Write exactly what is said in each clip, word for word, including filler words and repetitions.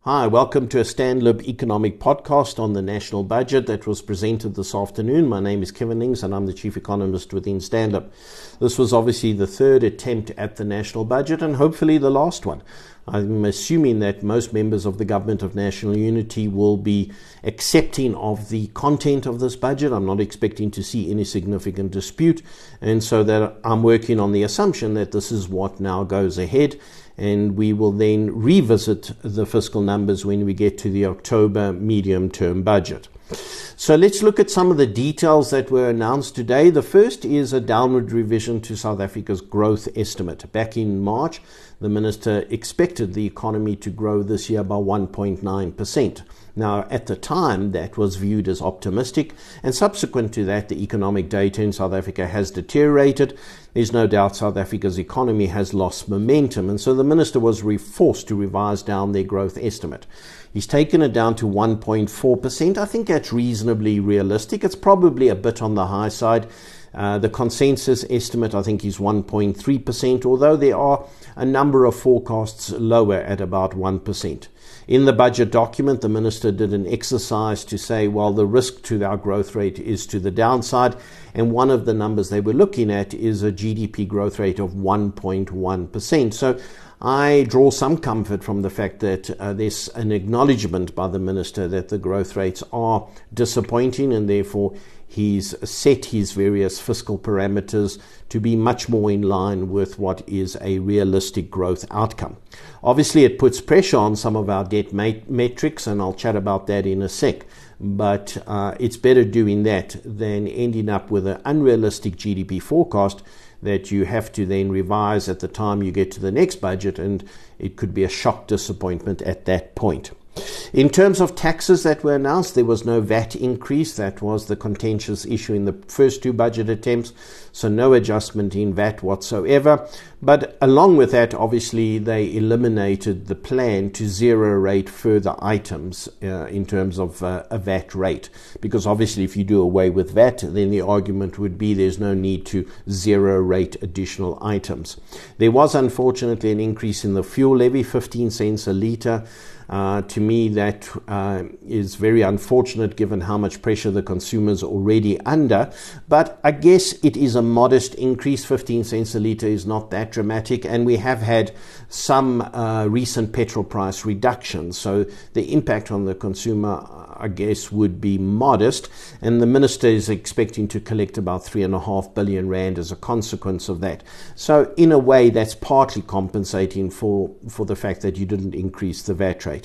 Hi, welcome to a StanLib economic podcast on the national budget that was presented this afternoon. My name is Kevin Lings and I'm the chief economist within StanLib. This was obviously the third attempt at the national budget and hopefully the last one. I'm assuming that most members of the Government of National Unity will be accepting of the content of this budget. I'm not expecting to see any significant dispute, and so that I'm working on the assumption that this is what now goes ahead, and we will then revisit the fiscal numbers when we get to the October medium-term budget. So let's look at some of the details that were announced today. The first is a downward revision to South Africa's growth estimate. Back in March, the minister expected the economy to grow this year by one point nine percent. Now, at the time, that was viewed as optimistic, and subsequent to that, the economic data in South Africa has deteriorated. There's no doubt South Africa's economy has lost momentum, and so the minister was re- forced to revise down their growth estimate. He's taken it down to one point four percent. I think that's reasonably realistic. It's probably a bit on the high side. Uh, the consensus estimate, I think, is one point three percent, although there are a number of forecasts lower at about one percent. In the budget document, the minister did an exercise to say, well, the risk to our growth rate is to the downside, and one of the numbers they were looking at is a G D P growth rate of one point one percent. So I draw some comfort from the fact that uh, there's an acknowledgement by the minister that the growth rates are disappointing, and therefore he's set his various fiscal parameters to be much more in line with what is a realistic growth outcome. Obviously, it puts pressure on some of our debt mat- metrics, and I'll chat about that in a sec. But uh, it's better doing that than ending up with an unrealistic G D P forecast that you have to then revise at the time you get to the next budget, and it could be a shock disappointment at that point. In terms of taxes that were announced, there was no V A T increase. That was the contentious issue in the first two budget attempts, so no adjustment in V A T whatsoever. But along with that, obviously, they eliminated the plan to zero rate further items uh, in terms of uh, a V A T rate. Because obviously, if you do away with V A T, then the argument would be there's no need to zero rate additional items. There was, unfortunately, an increase in the fuel levy, fifteen cents a litre. Uh, to me, that uh, is very unfortunate given how much pressure the consumer's already under. But I guess it is a modest increase. fifteen cents a litre is not that dramatic. And we have had some uh, recent petrol price reductions. So the impact on the consumer, I guess, would be modest. And the minister is expecting to collect about three and a half billion rand as a consequence of that. So in a way, that's partly compensating for, for the fact that you didn't increase the V A T rate.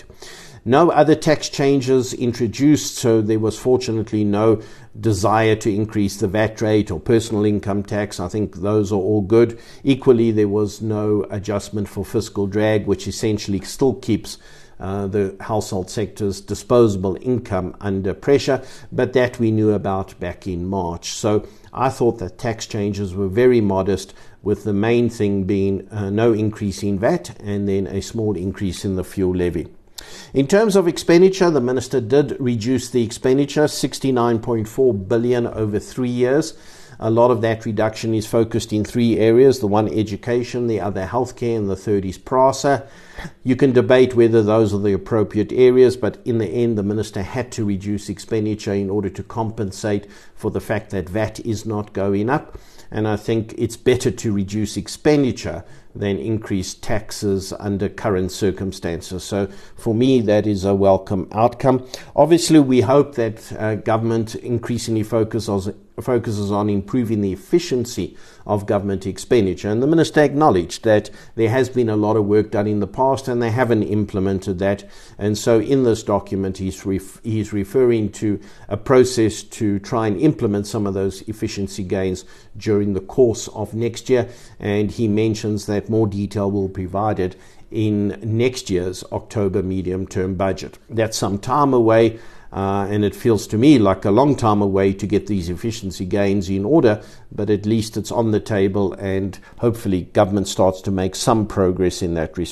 No other tax changes introduced, so there was fortunately no desire to increase the V A T rate or personal income tax. I think those are all good. Equally, there was no adjustment for fiscal drag, which essentially still keeps Uh, the household sector's disposable income under pressure, but that we knew about back in March. So I thought that tax changes were very modest, with the main thing being uh, no increase in V A T and then a small increase in the fuel levy. In terms of expenditure, the minister did reduce the expenditure, sixty-nine point four billion over three years. A lot of that reduction is focused in three areas: the one education, the other healthcare, and the third is PRASA. You can debate whether those are the appropriate areas, but in the end, the minister had to reduce expenditure in order to compensate for the fact that V A T is not going up. And I think it's better to reduce expenditure than increase taxes under current circumstances. So for me, that is a welcome outcome. Obviously, we hope that uh, government increasingly focuses focuses on improving the efficiency of government expenditure. And the minister acknowledged that there has been a lot of work done in the past and they haven't implemented that. And so in this document, he's, ref- he's referring to a process to try and implement some of those efficiency gains during the course of next year. And he mentions that more detail will be provided in next year's October medium-term budget. That's some time away. Uh, and it feels to me like a long time away to get these efficiency gains in order, but at least it's on the table and hopefully government starts to make some progress in that respect.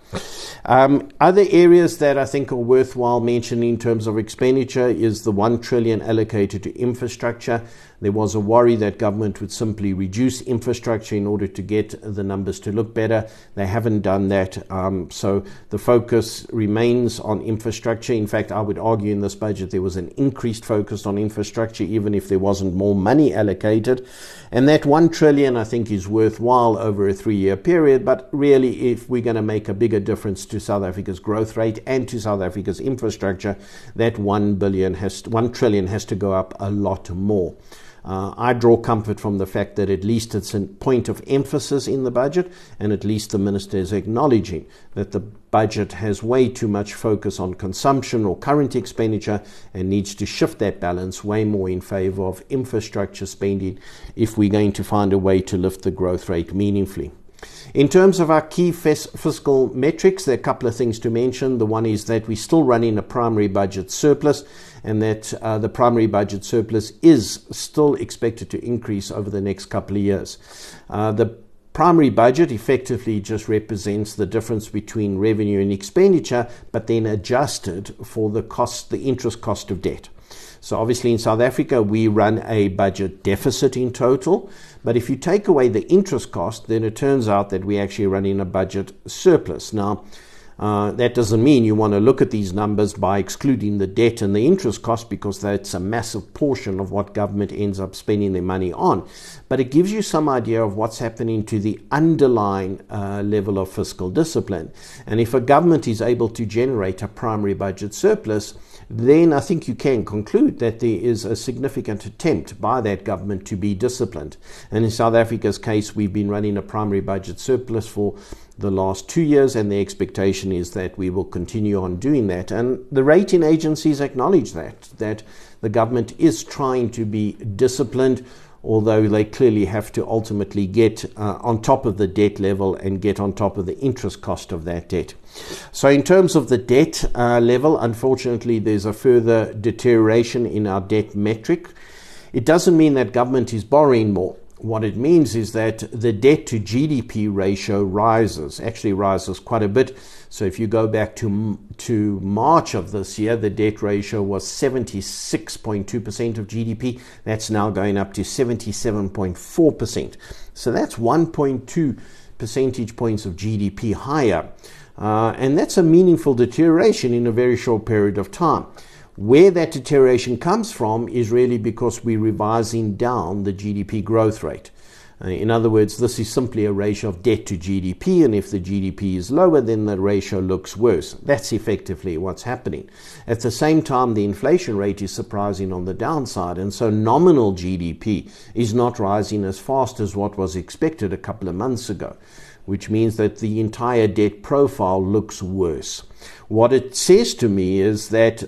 Um, other areas that I think are worthwhile mentioning in terms of expenditure is the one trillion allocated to infrastructure. There was a worry that government would simply reduce infrastructure in order to get the numbers to look better. They haven't done that. Um, so the focus remains on infrastructure. In fact, I would argue in this budget there was an increased focus on infrastructure, even if there wasn't more money allocated. And that one trillion, I think, is worthwhile over a three-year period. But really, if we're going to make a bigger difference to South Africa's growth rate and to South Africa's infrastructure, that one billion has to, one trillion has to go up a lot more. Uh, I draw comfort from the fact that at least it's a point of emphasis in the budget, and at least the minister is acknowledging that the budget has way too much focus on consumption or current expenditure and needs to shift that balance way more in favor of infrastructure spending if we're going to find a way to lift the growth rate meaningfully. In terms of our key fiscal metrics, there are a couple of things to mention. The one is that we're still running a primary budget surplus, and that uh, the primary budget surplus is still expected to increase over the next couple of years. Uh, the primary budget effectively just represents the difference between revenue and expenditure, but then adjusted for the cost, the interest cost of debt. So obviously in South Africa, we run a budget deficit in total. But if you take away the interest cost, then it turns out that we're actually running a budget surplus. Now, uh, that doesn't mean you want to look at these numbers by excluding the debt and the interest cost, because that's a massive portion of what government ends up spending their money on. But it gives you some idea of what's happening to the underlying uh, level of fiscal discipline. And if a government is able to generate a primary budget surplus, then I think you can conclude that there is a significant attempt by that government to be disciplined. And in South Africa's case, we've been running a primary budget surplus for the last two years, and the expectation is that we will continue on doing that. And the rating agencies acknowledge that, that the government is trying to be disciplined, although they clearly have to ultimately get uh, on top of the debt level and get on top of the interest cost of that debt. So in terms of the debt uh, level, unfortunately, there's a further deterioration in our debt metric. It doesn't mean that government is borrowing more. What it means is that the debt to G D P ratio rises, actually rises quite a bit. So if you go back to, to March of this year, the debt ratio was seventy-six point two percent of G D P. That's now going up to seventy-seven point four percent. So that's one point two percentage points of G D P higher. Uh, and that's a meaningful deterioration in a very short period of time. Where that deterioration comes from is really because we're revising down the G D P growth rate. Uh, in other words, this is simply a ratio of debt to G D P, and if the G D P is lower, then the ratio looks worse. That's effectively what's happening. At the same time, the inflation rate is surprising on the downside, and so nominal G D P is not rising as fast as what was expected a couple of months ago, which means that the entire debt profile looks worse. What it says to me is that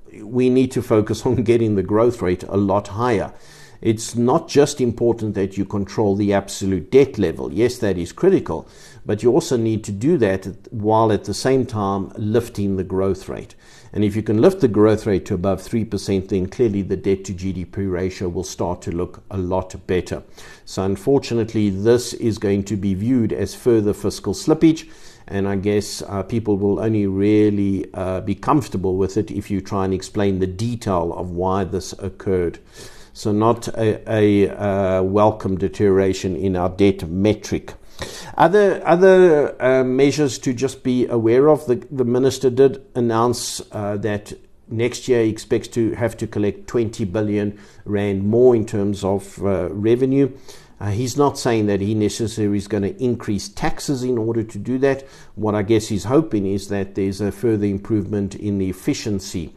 we need to focus on getting the growth rate a lot higher. It's not just important that you control the absolute debt level. Yes, that is critical, but you also need to do that while at the same time lifting the growth rate. And if you can lift the growth rate to above three percent, then clearly the debt to G D P ratio will start to look a lot better. So unfortunately, this is going to be viewed as further fiscal slippage. And I guess uh, people will only really uh, be comfortable with it if you try and explain the detail of why this occurred. So not a, a, a welcome deterioration in our debt metric. Other other uh, measures to just be aware of, the, the minister did announce uh, that next year he expects to have to collect twenty billion rand more in terms of uh, revenue. Uh, he's not saying that he necessarily is going to increase taxes in order to do that. What I guess he's hoping is that there's a further improvement in the efficiency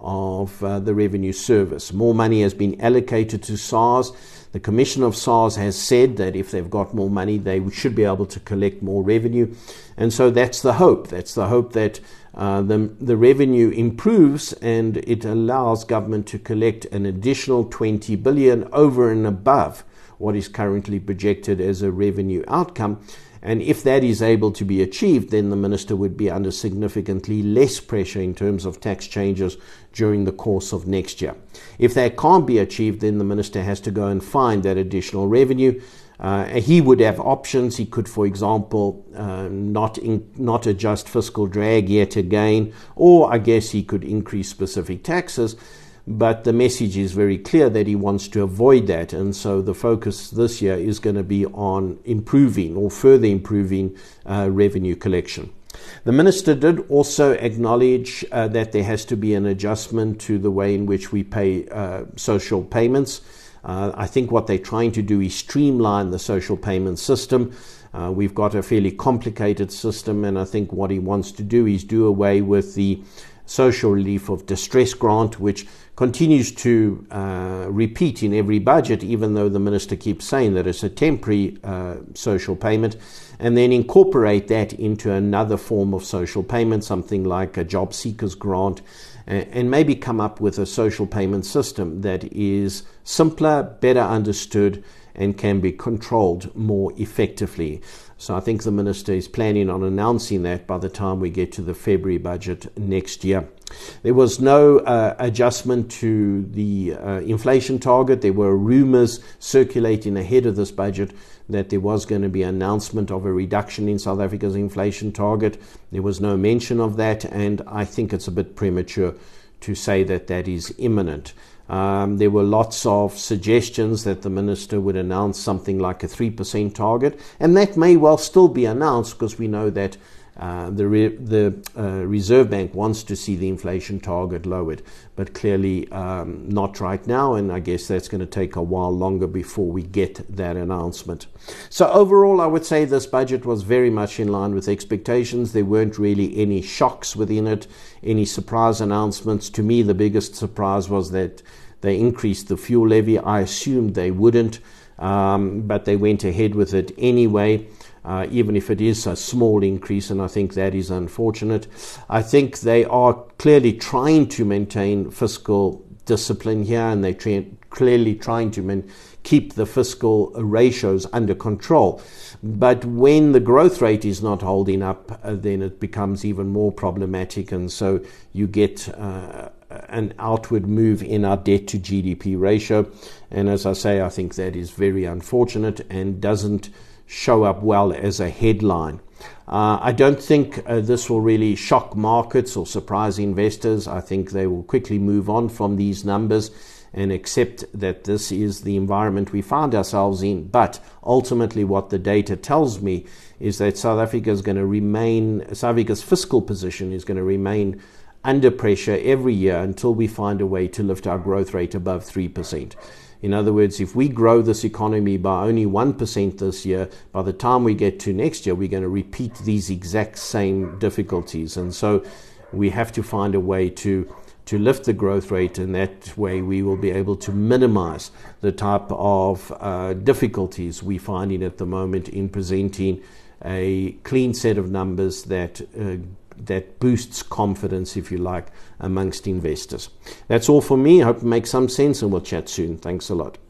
of uh, the revenue service. More money has been allocated to SARS. The Commissioner of SARS has said that if they've got more money, they should be able to collect more revenue. And so that's the hope. That's the hope that uh, the, the revenue improves and it allows government to collect an additional twenty billion over and above what is currently projected as a revenue outcome. And if that is able to be achieved, then the minister would be under significantly less pressure in terms of tax changes during the course of next year. If that can't be achieved, then the minister has to go and find that additional revenue. Uh, he would have options. He could, for example, uh, not in, not adjust fiscal drag yet again, or I guess he could increase specific taxes. But the message is very clear that he wants to avoid that. And so the focus this year is going to be on improving or further improving uh, revenue collection. The minister did also acknowledge uh, that there has to be an adjustment to the way in which we pay uh, social payments. Uh, I think what they're trying to do is streamline the social payment system. Uh, we've got a fairly complicated system, and I think what he wants to do is do away with the social relief of distress grant, which continues to uh, repeat in every budget, even though the minister keeps saying that it's a temporary uh, social payment, and then incorporate that into another form of social payment, something like a job seekers grant, and maybe come up with a social payment system that is simpler, better understood, and can be controlled more effectively. So I think the minister is planning on announcing that by the time we get to the February budget next year. There was no uh, adjustment to the uh, inflation target. There were rumors circulating ahead of this budget that there was going to be an announcement of a reduction in South Africa's inflation target. There was no mention of that, and I think it's a bit premature to say that that is imminent. Um, there were lots of suggestions that the minister would announce something like a three percent target, and that may well still be announced because we know that Uh, the re- the uh, Reserve Bank wants to see the inflation target lowered, but clearly um, not right now, and I guess that's going to take a while longer before we get that announcement. So overall, I would say this budget was very much in line with expectations. There weren't really any shocks within it, any surprise announcements. To me, the biggest surprise was that they increased the fuel levy. I assumed they wouldn't, um, but they went ahead with it anyway. Uh, even if it is a small increase, and I think that is unfortunate. I think they are clearly trying to maintain fiscal discipline here, and they're tra- clearly trying to man- keep the fiscal ratios under control. But when the growth rate is not holding up, uh, then it becomes even more problematic, and so you get uh, an outward move in our debt to G D P ratio. And as I say, I think that is very unfortunate and doesn't show up well as a headline. Uh, I don't think uh, this will really shock markets or surprise investors. I think they will quickly move on from these numbers and accept that this is the environment we find ourselves in. But ultimately what the data tells me is that South Africa is going to remain, South Africa's fiscal position is going to remain under pressure every year until we find a way to lift our growth rate above three percent. In other words, if we grow this economy by only one percent this year, by the time we get to next year, we're going to repeat these exact same difficulties. And so we have to find a way to, to lift the growth rate, and that way we will be able to minimize the type of uh, difficulties we're finding at the moment in presenting a clean set of numbers that uh, that boosts confidence, if you like, amongst investors. That's all for me. I hope it makes some sense, and we'll chat soon. Thanks a lot.